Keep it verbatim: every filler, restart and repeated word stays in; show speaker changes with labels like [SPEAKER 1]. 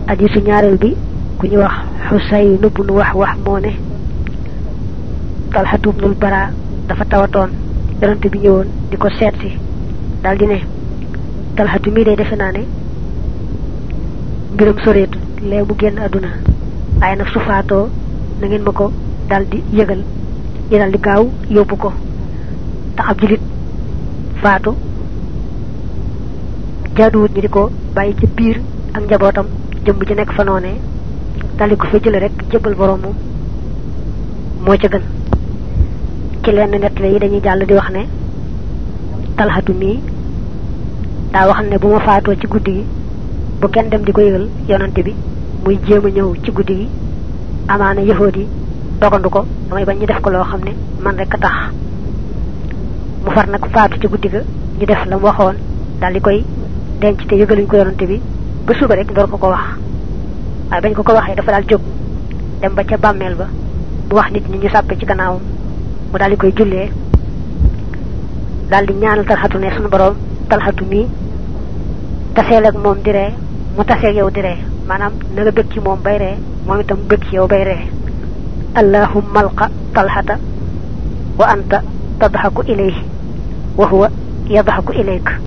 [SPEAKER 1] hadisu ñaarel bi ku ñu wax Husayn ibn Wahwah mo ne Talhatu ibnul Bara dafa tawatoon yonante bi ñëwoon di ko seet si daal di ne Talhatu mi day defe naa ne mbiram soreetu lee mu génn àdduna waaye nag su faatoo na ngeen ma ko daal di yëgal ñu daal di gaaw yóbbu ko tax ab julit faatu jaaduwut ñi di ko bàyyi ci biir ak njabootam jëmm ji nekk fa noonee daal di ko fa jële rek jëbbal borom moom moo ca gën ci lenn nett yi dañuy jàll di wax ne Talhatu mi daa wax ne bu ma faatoo ci guddi gi bu kenn dem di ko yëgal yonante bi muy jéem a ñëw ci guddi gi amaana yahudi dogandu ko damay bañ ñu def ko loo xam ne man rek a tax mu far nag faatu ci guddi ga ñu def la mu waxoon daal di koy denc te yëgaluñ ko yonante bi ba suba rek door ko ko wax waaye bañ ko ko waxee dafa daal jóg dem ba ca bàmmeel ba mu wax nit ñi ñu sàppe ci gannaawam mu daal di koy jullee daal di ñaanal Talhatu ne sunu borom Talhatu mi taseel ak moom di ree mu tasee yow di ree maanaam na nga bëgg ci moom bay ree moom itam bëgg ci yow bay ree allahumma alqa Talhata wa anta tadhaku ilayhi wa huwa yadhaku ilayka